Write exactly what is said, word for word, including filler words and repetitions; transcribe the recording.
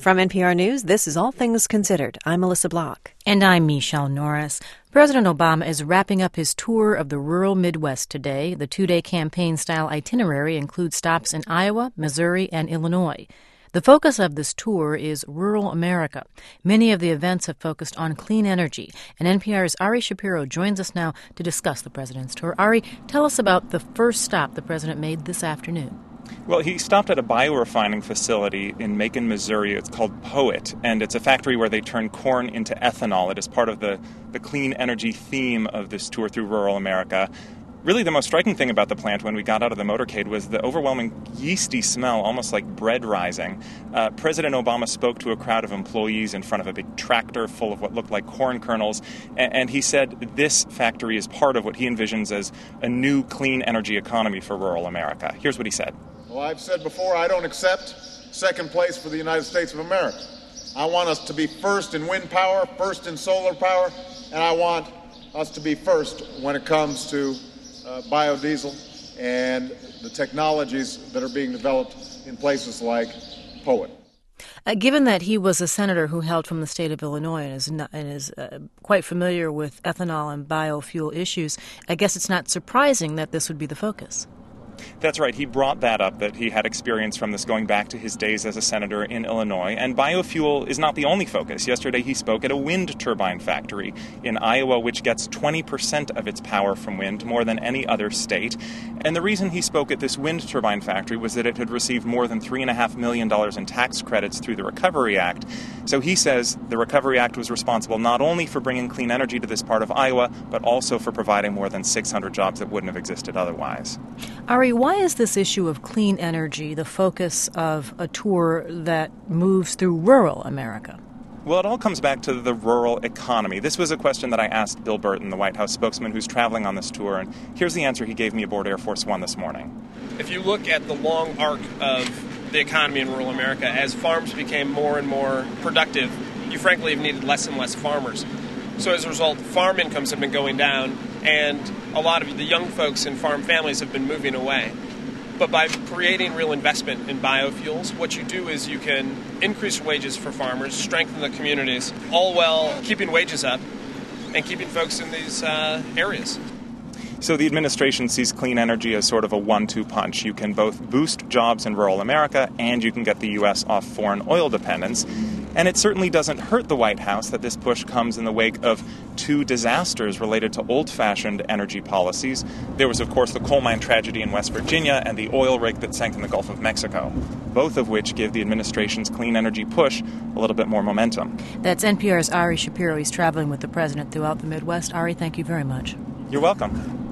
From N P R News, this is All Things Considered. I'm Melissa Block. And I'm Michelle Norris. President Obama is wrapping up his tour of the rural Midwest today. The two-day campaign-style itinerary includes stops in Iowa, Missouri, and Illinois. The focus of this tour is rural America. Many of the events have focused on clean energy, and N P R's Ari Shapiro joins us now to discuss the president's tour. Ari, tell us about the first stop the president made this afternoon. Well, he stopped at a biorefining facility in Macon, Missouri. It's called POET, and it's a factory where they turn corn into ethanol. It is part of the, the clean energy theme of this tour through rural America. Really, the most striking thing about the plant when we got out of the motorcade was the overwhelming yeasty smell, almost like bread rising. Uh, President Obama spoke to a crowd of employees in front of a big tractor full of what looked like corn kernels, and, and he said this factory is part of what he envisions as a new clean energy economy for rural America. Here's what he said. Well, I've said before, I don't accept second place for the United States of America. I want us to be first in wind power, first in solar power, and I want us to be first when it comes to uh, biodiesel and the technologies that are being developed in places like POET. Uh, given that he was a senator who hailed from the state of Illinois and is, not, and is uh, quite familiar with ethanol and biofuel issues, I guess it's not surprising that this would be the focus. That's right. He brought that up, that he had experience from this going back to his days as a senator in Illinois. And biofuel is not the only focus. Yesterday he spoke at a wind turbine factory in Iowa, which gets twenty percent of its power from wind, more than any other state. And the reason he spoke at this wind turbine factory was that it had received more than three point five million dollars in tax credits through the Recovery Act. So he says the Recovery Act was responsible not only for bringing clean energy to this part of Iowa, but also for providing more than six hundred jobs that wouldn't have existed otherwise. Ari, why is this issue of clean energy the focus of a tour that moves through rural America? Well, it all comes back to the rural economy. This was a question that I asked Bill Burton, the White House spokesman who's traveling on this tour, and here's the answer he gave me aboard Air Force One this morning. If you look at the long arc of the economy in rural America, as farms became more and more productive, you frankly have needed less and less farmers. So as a result, farm incomes have been going down, and a lot of the young folks in farm families have been moving away. But by creating real investment in biofuels, what you do is you can increase wages for farmers, strengthen the communities, all while keeping wages up and keeping folks in these uh, areas. So the administration sees clean energy as sort of a one two punch. You can both boost jobs in rural America and you can get the U S off foreign oil dependence. And it certainly doesn't hurt the White House that this push comes in the wake of two disasters related to old-fashioned energy policies. There was, of course, the coal mine tragedy in West Virginia and the oil rig that sank in the Gulf of Mexico, both of which give the administration's clean energy push a little bit more momentum. That's N P R's Ari Shapiro. He's traveling with the president throughout the Midwest. Ari, thank you very much. You're welcome.